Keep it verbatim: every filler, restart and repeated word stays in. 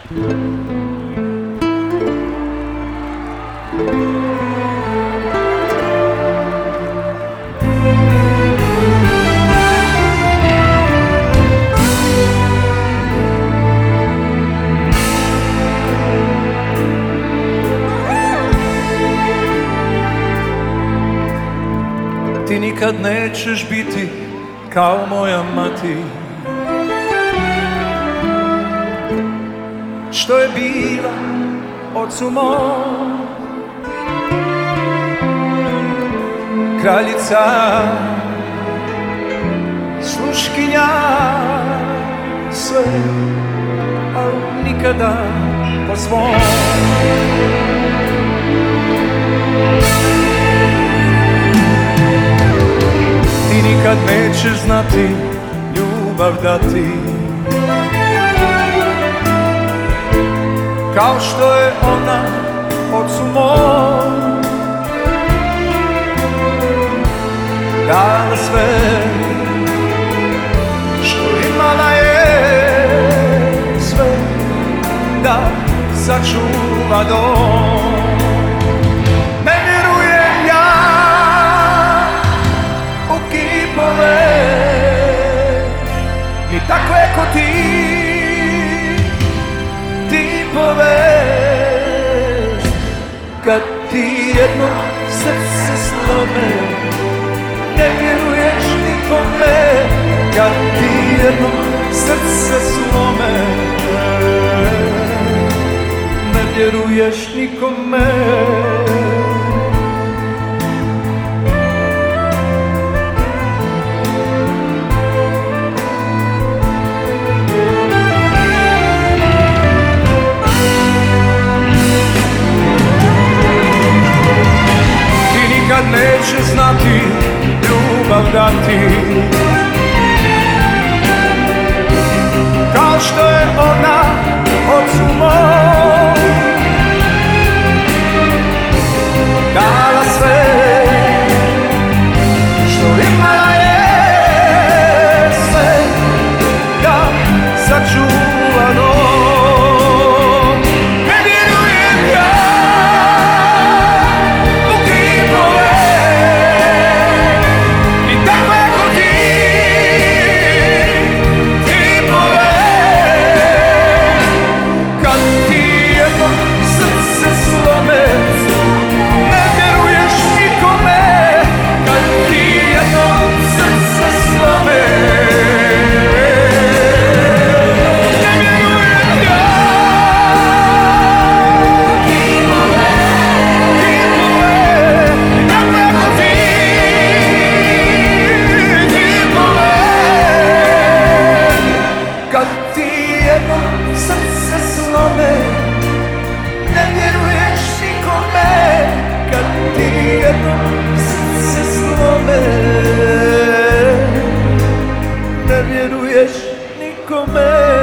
Ti nikad nećeš biti kao moja mati, što je bila ocu mom, kraljica, sluškinja, sve, al nikada po svom. Ti nikad nećeš znati ljubav dati, kao što je ona ocu mom dala sve što imala je, sve da sačuva dom. Ne vjerujem ja u kipove, ni takve ko ti tipove. Kad ti jedno srce slome, ne vjeruješ nikome. Kad ti jedno srce slome, ne vjeruješ nikome. Nikad neće znati ljubav dati, kao što je ona ocu mom dala sve što imala je, sve da sačuva dom. Ne vjerujem ja ne vjeruješ nikome.